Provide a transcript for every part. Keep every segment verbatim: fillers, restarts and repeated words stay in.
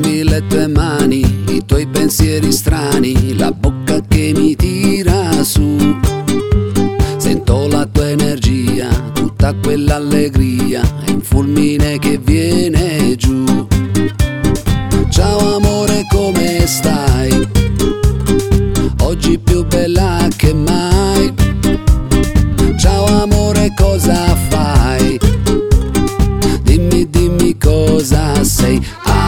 Dammi le tue mani, i tuoi pensieri strani, la bocca che mi tira su. Sento la tua energia, tutta quell'allegria, è un fulmine che viene giù. Ciao amore, come stai? Oggi più bella che mai. Ciao amore, cosa fai? Dimmi, dimmi cosa sei.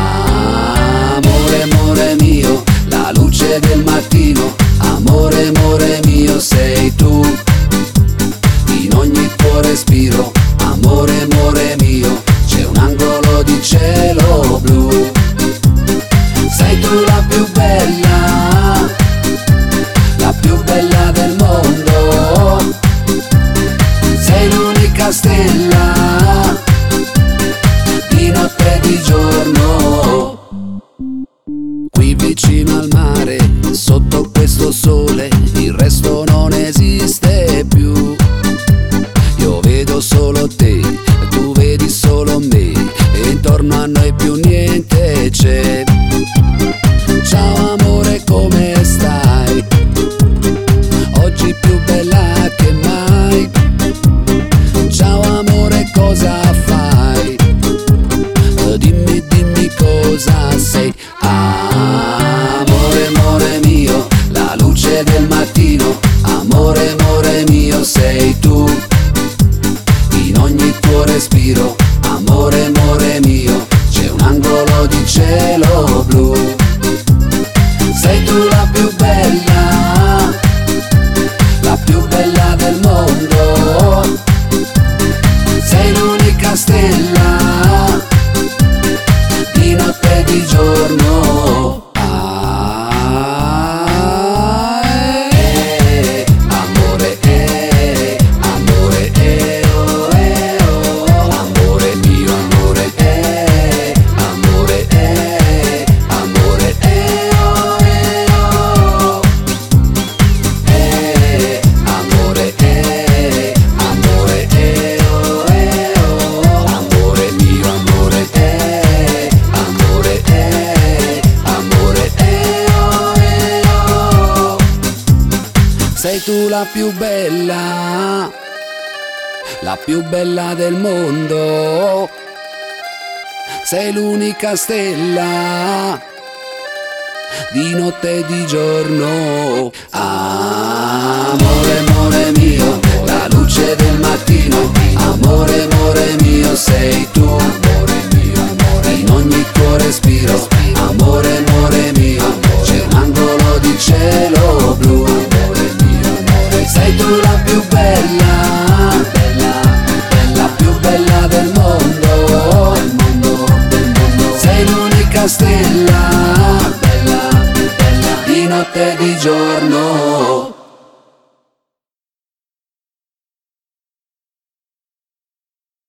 Amore, amore mio, la luce del mattino. Amore, amore mio, sei tu. In ogni tuo respiro. Amore, amore mio, c'è un angolo di cielo blu. Sei tu la più bella, la più bella del mondo. Sei l'unica stella, di notte e di giorno. Qui vicino al mare, sotto questo sole, il resto non esiste più. Io vedo solo te, tu vedi solo me, e intorno a noi più niente c'è. Ciao amore, come stai? Oggi più bella che mai. Ciao amore, cosa fai? Dimmi, dimmi cosa sei. Amore, amore mio, la luce del mattino. Amore, amore mio, sei tu. In ogni tuo respiro. Amore, amore mio, c'è un angolo di cielo blu. Sei tu la più bella, la più bella del mondo. Sei l'unica stella, di notte e di giorno. Ah, eh, amore, eh, amore, eh, oh, eh, oh. Amore mio, amore, eh, amore, eh, amore, eh, oh, eh, oh. Eh, amore, eh, amore, eh, oh, eh, oh. Amore mio, amore, eh, amore, eh, amore, eh, oh, eh, oh. Sei tu la più bella, la più bella del mondo. Sei l'unica stella, di notte e di giorno. Amore, amore mio, la luce del mattino. Amore, amore mio, sei tu. In ogni tuo respiro. Amore, amore mio, c'è un angolo di cielo blu. Sei tu la più bella, la più bella del mondo. Sei l'unica stella, di notte e di giorno.